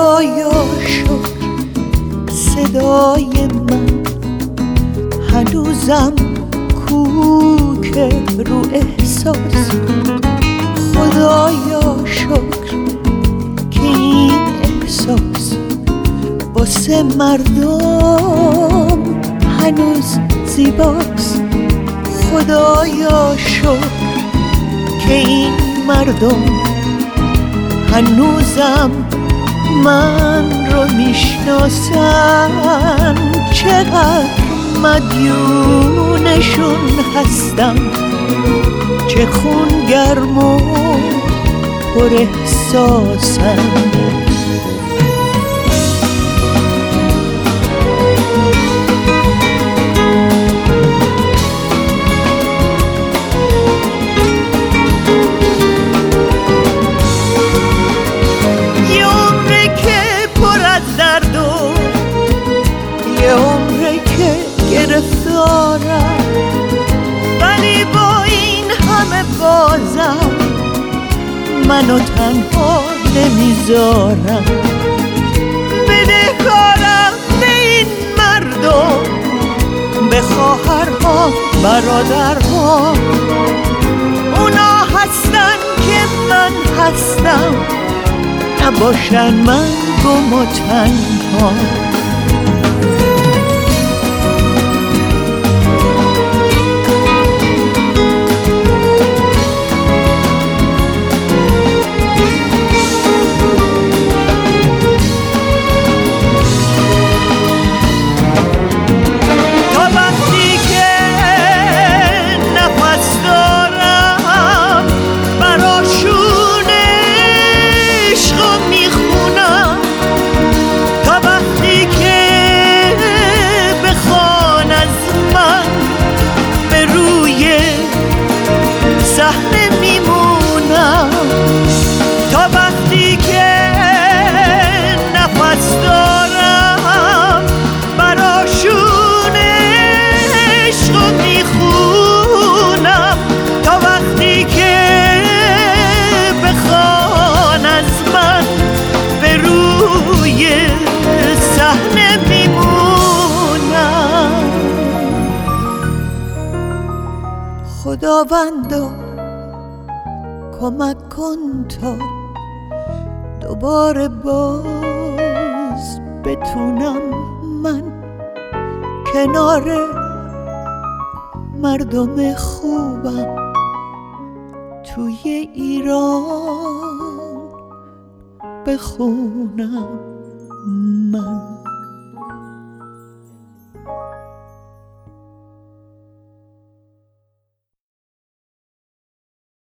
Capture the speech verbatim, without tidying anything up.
خدایا شکر صدای من هنوزم کوکه رو احساس. خدایا شکر که این احساس واسه مردم هنوز زیباست. خدایا شکر که این مردم هنوزم من رو میشناسن. چقدر مدیونشون هستم، چه خون گرم و پر احساسم. یه عمره که گرفتارم، ولی با این همه بازم منو تنها نمیذارم. بدهکارم به این مردم، به خواهرها برادرها، اونا هستن که من هستم، نباشن من گم و تنها. صحنه میمونم تا وقتی که نفس دارم، براشون عشقو میخونم. تا وقتی که بخوان از من، به روی صحنه میمونم. خداوندا کمک کن تا دوباره باز بتونم من کنار مردم خوبم توی ایران بخونم من.